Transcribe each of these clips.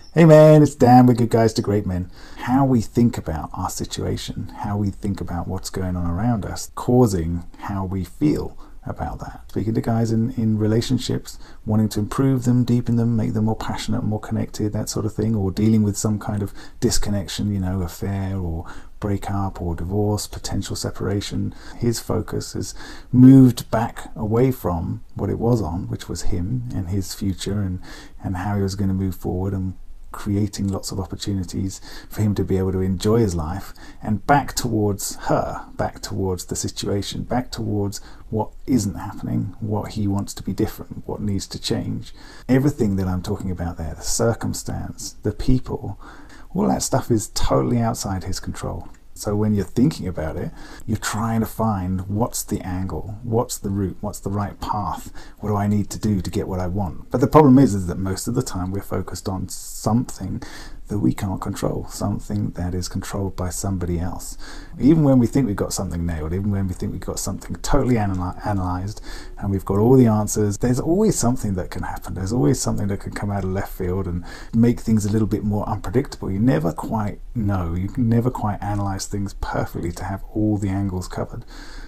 Hey man, it's Dan with Good Guys to Great Men. How we think about our situation, how we think about what's going on around us, causing how we feel about that. Speaking to guys in relationships, wanting to improve them, deepen them, make them more passionate, more connected, that sort of thing, or dealing with some kind of disconnection, affair or breakup or divorce, potential separation. His focus has moved back away from what it was on, which was him and his future and how he was going to move forward, and creating lots of opportunities for him to be able to enjoy his life, and back towards her, back towards the situation, back towards what isn't happening, what he wants to be different, what needs to change. Everything that I'm talking about there, the circumstance, the people, all that stuff is totally outside his control. So when you're thinking about it, you're trying to find what's the angle, what's the route, what's the right path, what do I need to do to get what I want. But the problem is that most of the time we're focused on something that we can't control, something that is controlled by somebody else. Even when we think we've got something nailed, even when we think we've got something totally analyzed and we've got all the answers, there's always something that can happen. There's always something that can come out of left field and make things a little bit more unpredictable. You never quite know. You can never quite analyze things perfectly to have all the angles covered.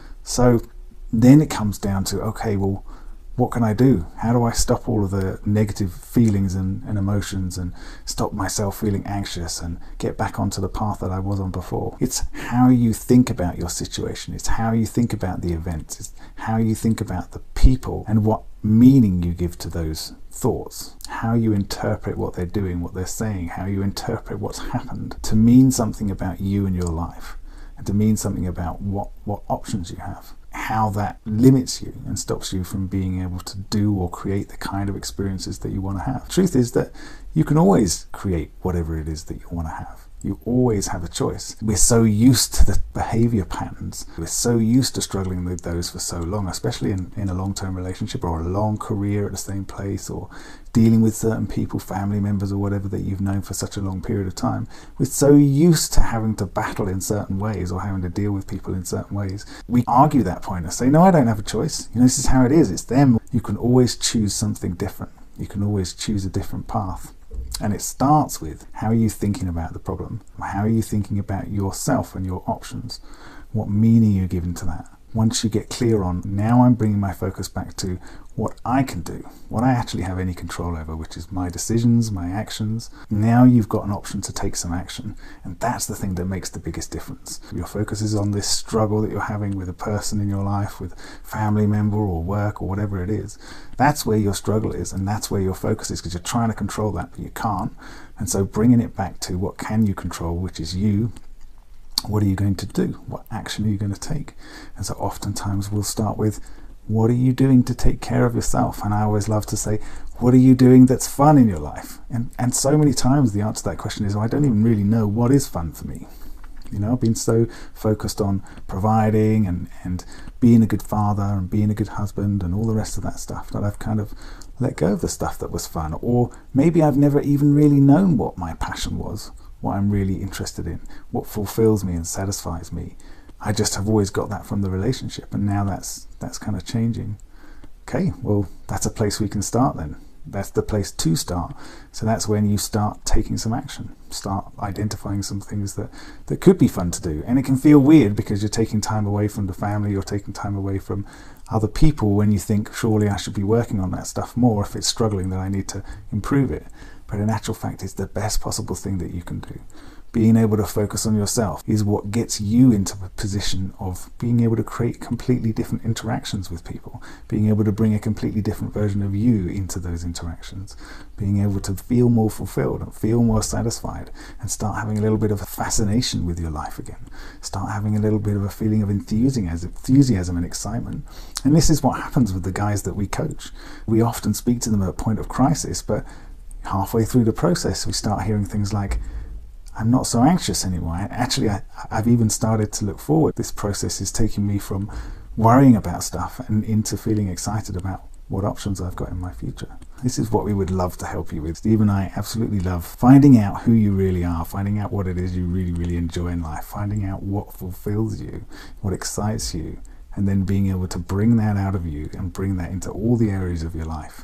So then it comes down to, okay, well, what can I do? How do I stop all of the negative feelings and emotions and stop myself feeling anxious and get back onto the path that I was on before? It's how you think about your situation. It's how you think about the events. It's how you think about the people and what meaning you give to those thoughts. How you interpret what they're doing, what they're saying, how you interpret what's happened to mean something about you and your life, and to mean something about what options you have. How that limits you and stops you from being able to do or create the kind of experiences that you want to have. The truth is that you can always create whatever it is that you want to have. You always have a choice. We're so used to the behavior patterns. We're so used to struggling with those for so long, especially in a long-term relationship or a long career at the same place, or dealing with certain people, family members or whatever that you've known for such a long period of time. We're so used to having to battle in certain ways or having to deal with people in certain ways. We argue that point and say, no, I don't have a choice. This is how it is. It's them. You can always choose something different. You can always choose a different path. And it starts with, how are you thinking about the problem? How are you thinking about yourself and your options? What meaning are you giving to that? Once you get clear on, now I'm bringing my focus back to what I can do, what I actually have any control over, which is my decisions, my actions. Now you've got an option to take some action. And that's the thing that makes the biggest difference. Your focus is on this struggle that you're having with a person in your life, with a family member or work or whatever it is. That's where your struggle is, and that's where your focus is, because you're trying to control that, but you can't. And so bringing it back to what can you control, which is you. What are you going to do? What action are you going to take? And so oftentimes we'll start with, what are you doing to take care of yourself? And I always love to say, what are you doing that's fun in your life? And so many times the answer to that question is, I don't even really know what is fun for me. I've been so focused on providing and being a good father and being a good husband and all the rest of that stuff that I've kind of let go of the stuff that was fun. Or maybe I've never even really known what my passion was, what I'm really interested in, what fulfills me and satisfies me. I just have always got that from the relationship, and now that's kind of changing. Okay, well, that's a place we can start then. That's the place to start. So that's when you start taking some action, start identifying some things that could be fun to do. And it can feel weird because you're taking time away from the family, you're taking time away from other people when you think, surely I should be working on that stuff more. If it's struggling, then I need to improve it. But in actual fact, it's the best possible thing that you can do. Being able to focus on yourself is what gets you into a position of being able to create completely different interactions with people, being able to bring a completely different version of you into those interactions, being able to feel more fulfilled and feel more satisfied, and start having a little bit of a fascination with your life again, start having a little bit of a feeling of enthusiasm and excitement. And this is what happens with the guys that we coach. We often speak to them at a point of crisis, but halfway through the process we start hearing things like, I'm not so anxious anymore. I've even started to look forward. This process is taking me from worrying about stuff and into feeling excited about what options I've got in my future. This is what we would love to help you with. Steve and I absolutely love finding out who you really are, finding out what it is you really, really enjoy in life, finding out what fulfills you, what excites you, and then being able to bring that out of you and bring that into all the areas of your life.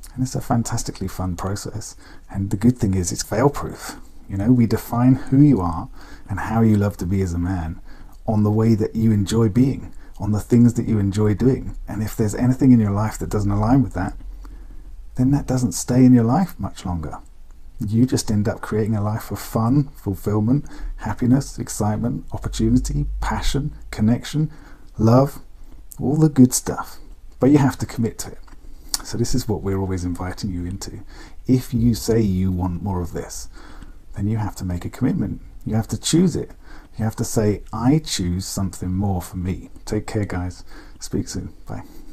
And it's a fantastically fun process. And the good thing is it's fail-proof. You know, we define who you are and how you love to be as a man on the way that you enjoy being, on the things that you enjoy doing. And if there's anything in your life that doesn't align with that, then that doesn't stay in your life much longer. You just end up creating a life of fun, fulfillment, happiness, excitement, opportunity, passion, connection, love, all the good stuff. But you have to commit to it. So this is what we're always inviting you into. If you say you want more of this, then you have to make a commitment. You have to choose it. You have to say, I choose something more for me. Take care, guys. Speak soon. Bye.